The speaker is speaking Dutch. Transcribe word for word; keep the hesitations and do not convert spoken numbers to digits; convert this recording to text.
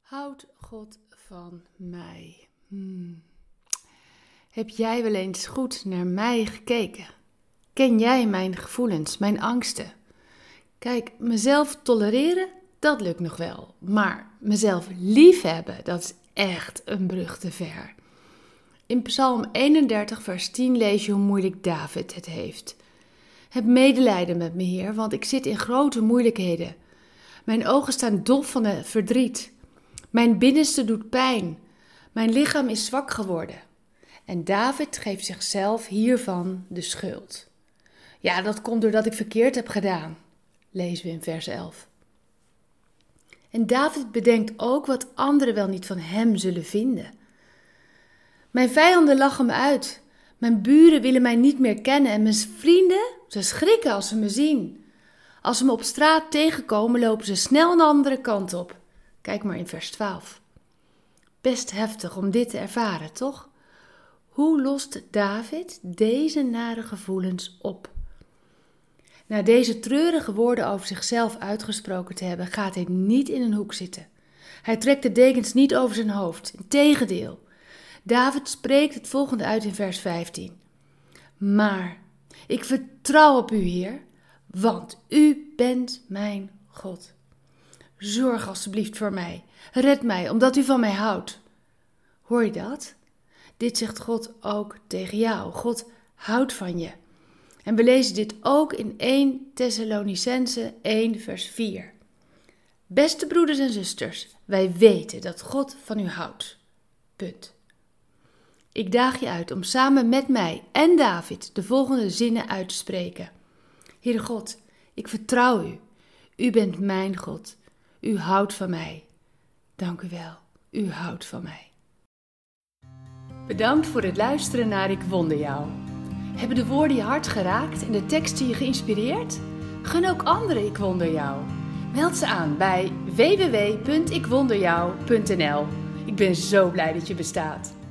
Houdt God van mij? Hmm. Heb jij wel eens goed naar mij gekeken? Ken jij mijn gevoelens, mijn angsten? Kijk, mezelf tolereren, dat lukt nog wel. Maar mezelf liefhebben, dat is echt een brug te ver. In Psalm eenendertig, vers tien lees je hoe moeilijk David het heeft. Heb medelijden met me, Heer, want ik zit in grote moeilijkheden. Mijn ogen staan dof van het verdriet. Mijn binnenste doet pijn. Mijn lichaam is zwak geworden. En David geeft zichzelf hiervan de schuld. Ja, dat komt doordat ik verkeerd heb gedaan, lezen we in vers elf. En David bedenkt ook wat anderen wel niet van hem zullen vinden. Mijn vijanden lachen me uit. Mijn buren willen mij niet meer kennen en mijn vrienden, ze schrikken als ze me zien. Als ze me op straat tegenkomen, lopen ze snel een andere kant op. Kijk maar in vers twaalf. Best heftig om dit te ervaren, toch? Hoe lost David deze nare gevoelens op? Na deze treurige woorden over zichzelf uitgesproken te hebben, gaat hij niet in een hoek zitten. Hij trekt de dekens niet over zijn hoofd. Integendeel. David spreekt het volgende uit in vers vijftien. Maar ik vertrouw op u, Heer, want u bent mijn God. Zorg alstublieft voor mij. Red mij, omdat u van mij houdt. Hoor je dat? Dit zegt God ook tegen jou. God houdt van je. En we lezen dit ook in eerste Thessalonicenzen één vers vier. Beste broeders en zusters, wij weten dat God van u houdt. Punt. Ik daag je uit om samen met mij en David de volgende zinnen uit te spreken. Heere God, ik vertrouw u. U bent mijn God. U houdt van mij. Dank u wel. U houdt van mij. Bedankt voor het luisteren naar Ik Wonder Jou. Hebben de woorden je hart geraakt en de teksten je geïnspireerd? Gun ook anderen Ik Wonder Jou. Meld ze aan bij w w w punt ik wonder jou punt n l. Ik ben zo blij dat je bestaat.